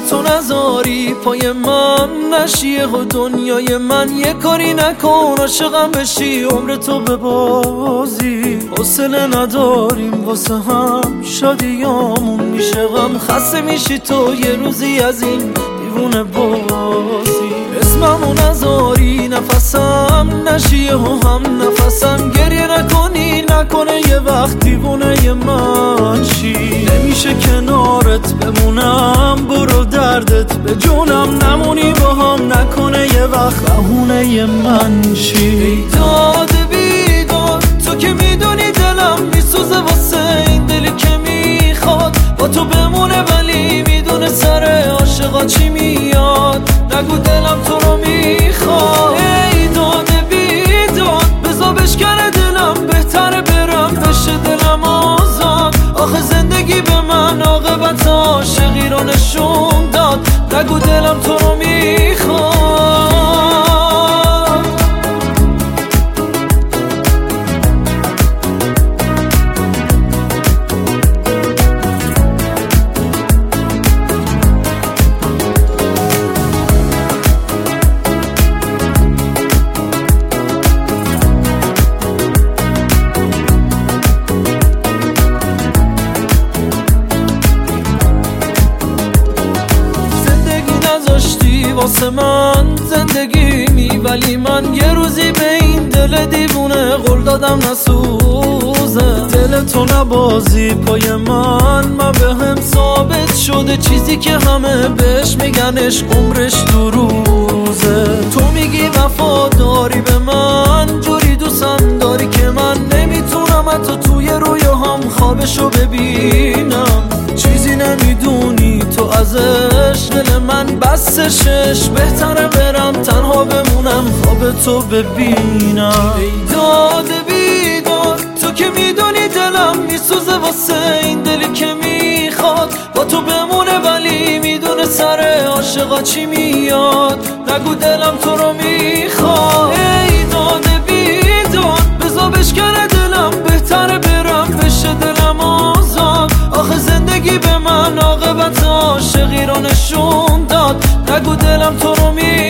تو نذاری پای من نشیه و دنیای من یه کاری نکن عاشقم بشی عمر تو به بازی حوصله نداریم واسه هم شادیامون میشه غم خسته میشی تو یه روزی از این دیوونه بازی اسممو نذاری نفسم نشیه و هم نفسم گریه نکنه یه وقت دیوونه من شی نمیشه کنارت بمونم برو دردت به جونم نمونی با هم نکنه یه وقت بهونه من شی ای داد بیداد تو که میدونی دلم میسوزه واسه این دلی که میخواد با تو بمونه ولی میدونه سر عاشقا چی میاد نگو دلم تو رو میخواد ای داد بیداد بذار بشکنه دلم بهتره برم بشه دلم آزاد آخه زندگی به من عاقبت عاشقی رو نشون داد نگو دلم تو رو میخواد واسه من زندگیمی ولی من یه روزی به این دل دیوونه قول دادم نسوزه دل تو نبازی پای من به هم ثابت شده چیزی که همه بهش میگنش عمرش دو روزه تو میگی وفاداری به من جوری دوستم داری که من نمیتونم حتی توی رویاهام خوابشو ببینم چیزی نمیدونی تو ازش دل من بستشش بهتره برم تنها بمونم خواب تو ببینم ای داد بیداد تو که میدونی دلم میسوزه واسه این دلی که میخواد با تو بمونه ولی میدونه سر عاشقا چی میاد نگو دلم تو رو میخواد ای داد بیداد بذار بشکنه دلم بهتره برم بشه دلم آزاد آخه زندگی به من عاقبت عاشقی رو نشون داد نگو دلم تو رو میخواد